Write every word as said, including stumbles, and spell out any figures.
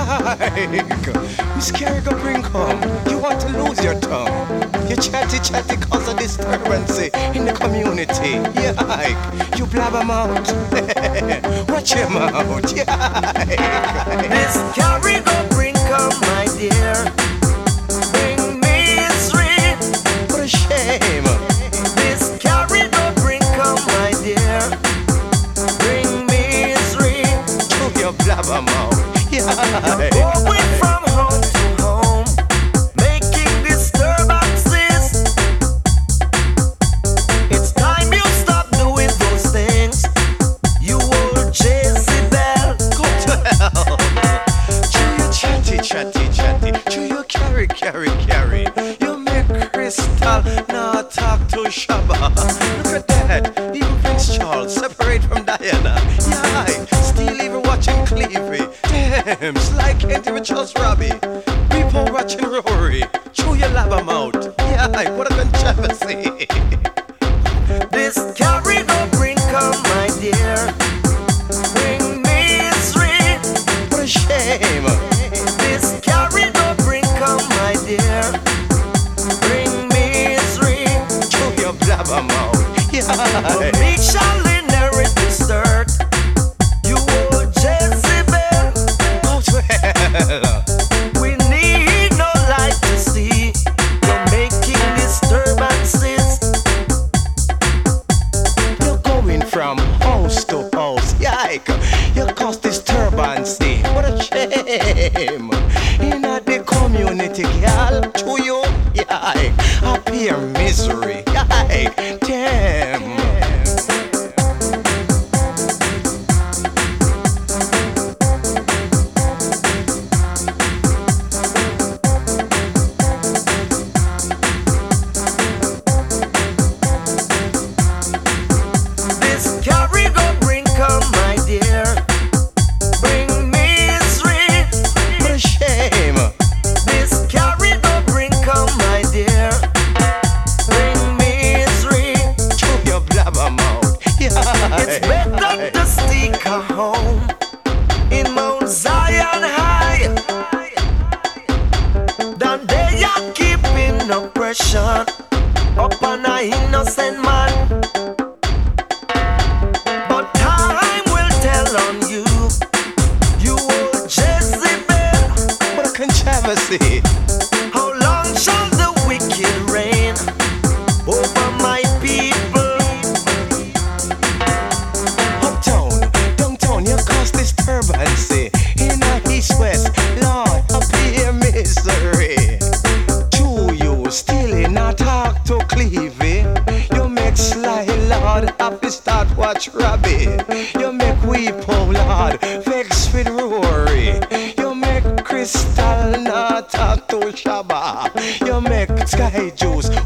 Yike, Miss Carrie go bring come. You want to lose your tongue. You chatty chatty cause of disturbance in the community. Yike, you blabber mouth. Watch your mouth. Yike. Miss Carrie go bring come, my dear. Bring misery. What a shame. Miss Carrie go bring come, my dear. Bring misery. To your blabber mouth. Yike. Going from home to home, making disturbances. It's time you stop doing those things. You old Jezebel. Go to hell. Chew your chatty chatty chatty. Chew your carry carry carry. You make Crystal not talk to Shabba. Look at that. Even Prince Charles separate from Diana. Yike. Still even watching Clevie. Damn, Sly can't even trust Robbie. People watching Rory. Chew your lava mouth. Yike, what a controversy. This Carrie go bring come, my dear. Bring misery. What a shame. This Carrie go bring come, my dear. Bring misery. Chew your blabber mouth. Yike. Me shall inherit this dirt. You old Jezebel. Go to hell. We need no light to see. You're making disturbances. You're going from house to house. Yike. You cause disturbance. What a shame. In the community, girl. To you. Yike. Appear misery. Yike. Damn. This Carrie go bring come, my dear. Bring misery. What a shame. This Carrie go bring come, my dear. Bring misery. Chew your blabber mouth. It's Yike. better to stick a home in Mount Zion High than they are keeping oppression upon a innocent man. But time will tell on you, you old Jezebel. What a controversy. How long shall the wicked reign over my people? Uptown, downtown, you cause disturbance. In a east-west, Lord, appear misery. To you, stealing, not talk to Clevie. You make Sly, Lord, happy start watch Robbie. You make Weepo, Lord, vex with Rory. You make Crystal, not talk to Shabba. You make Sky Juice,